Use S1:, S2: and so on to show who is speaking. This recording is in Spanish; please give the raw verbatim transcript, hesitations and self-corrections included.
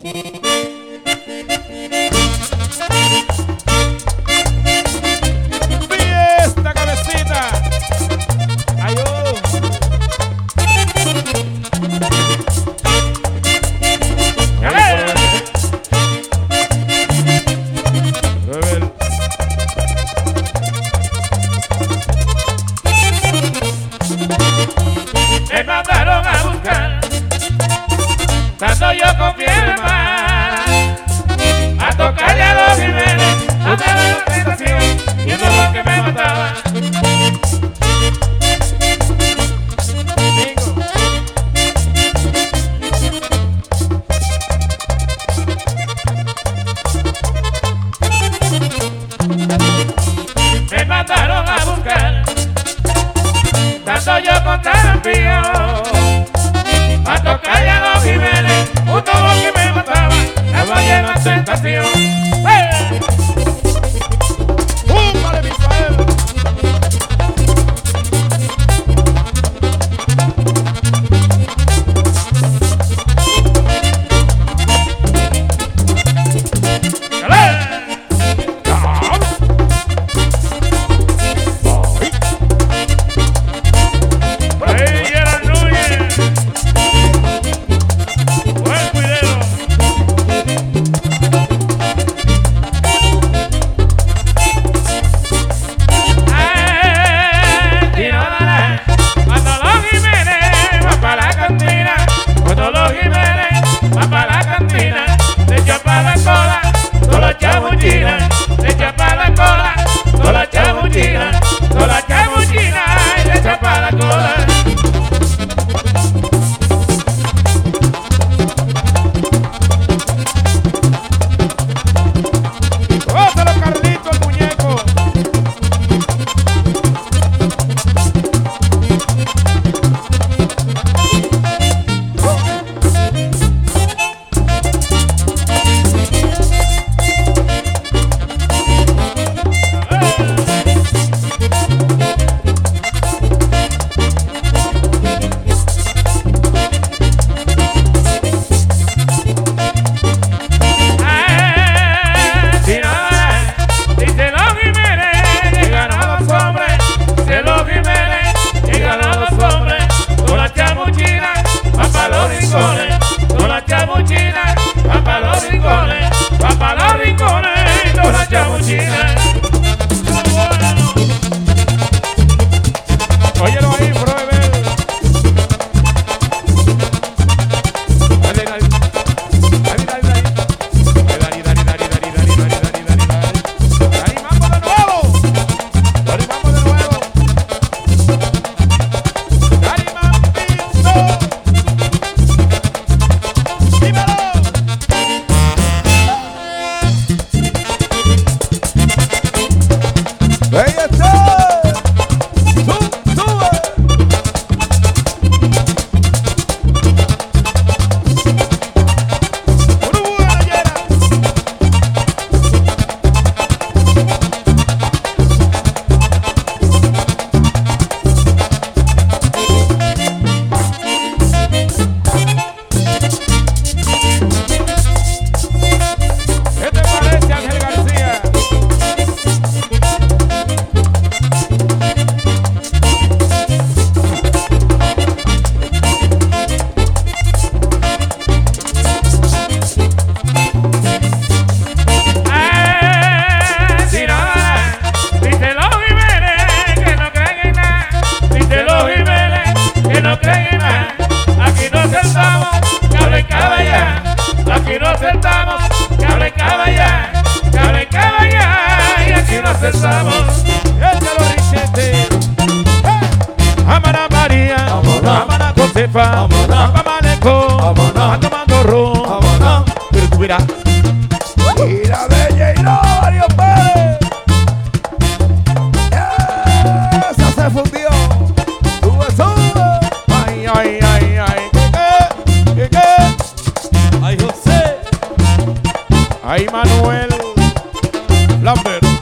S1: Fiesta, cabecita. Ay, oh. Rebel.
S2: Me mandaron a buscar, tanto yo confié en mar, a tocarle a los Jiménez, a dar la tentación, y eso es lo que me mataba. Me mandaron a buscar, tanto yo contra el pío, a tocarle a los Jiménez, un tobo que me mataba, la valle en la tentación. ¡Hey!
S1: ¡Uh, vale, Misael!
S2: Le echa pa' la cola, no la chamuchina, no la chamuchina, y le echa pa' la cola.
S1: ¡Gózalo, Carlito, el muñeco!
S2: Con la chamuchina, va pa' los rincones, va pa' los rincones, con la chamuchina.
S1: Óyelo ahí, Froebel. Dale, dale. Dale, dale, dale. Dale, dale, dale, dale, dale, dale, dale, dale, dale, dale. Dale, vamos de nuevo. Dale, vamos de nuevo. Dale, mamito. ¡Ahí está! ¡Sube, sube! ¡Una buena llena! ¿Qué te parece, Ángel García?
S2: No creen en nada, aquí nos sentamos, que hablen caballar, aquí nos sentamos, que hablen caballar, que hablen caballar, y aquí nos sentamos.
S1: Échalo, Richete. Amara María, Amara Josefa, Amara Maleco, Amara tomando ron. Pero tú verás. Mira, bella y Hilario Pérez. Esa se fundió. Sube, sube. Ay, ay, ay, ay. ¿Qué, qué, qué? Ay, José. Ay, Manuel Lambert.